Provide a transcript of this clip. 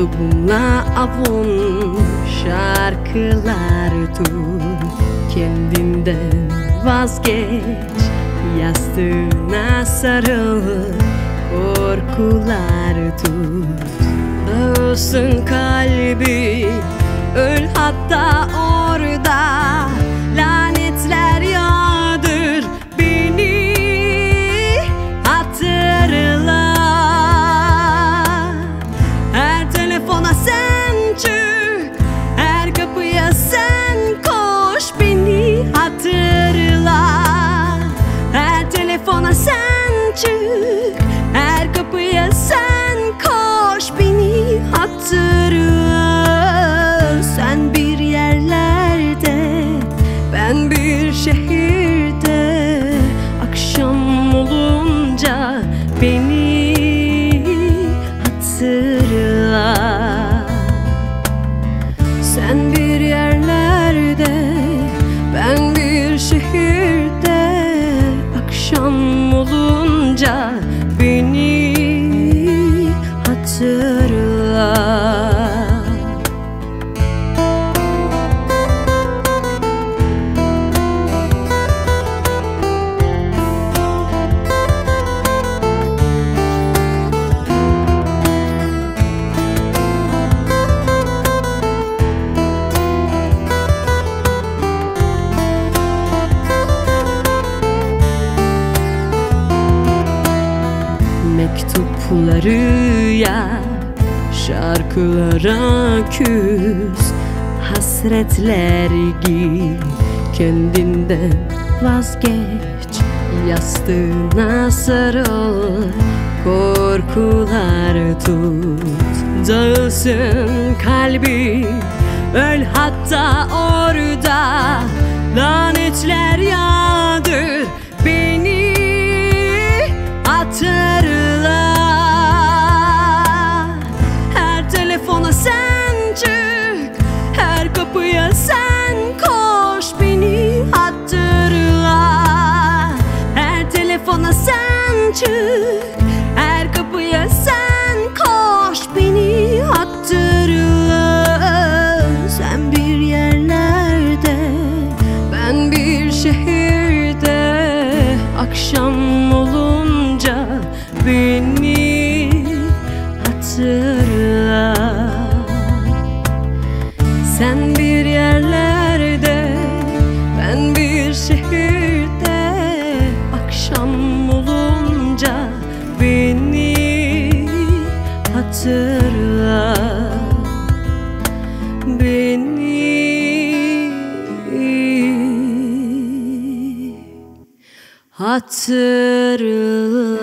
Mektubumla avun şarkılar tut, kendinden vazgeç, yastığına sarıl, korkular tut. Dağılsın kalbi, öl hatta orada, lanetler yağdır, beni hatırla. Her telefona sen çık, her kapıya sen koş, beni hatırla. Her telefona sen çık, her kapıya sen koş, beni hatırla. Sen bir yerlerde, ben bir şehirde, akşam olunca beni hatırla. Sen bir yerlerde, ben bir şehirde, akşam olunca beni hatırla. Mektupları ya şarkılara küs, hasretleri giy, kendinden vazgeç, yastığına sarıl, korkular tut. Dağılsın kalbi, öl hatta orada, lanetler yağdır, beni hatırla. Her telefona sen çık, her kapıya sen koş, beni hatırla. Her telefona sen çık, her kapıya sen koş, beni hatırla. Sen bir yerlerde, ben bir şehirde, akşam olunca beni hatırla. Sen bir yerlerde, ben bir şehirde, akşam olunca beni hatırla. Beni hatırla.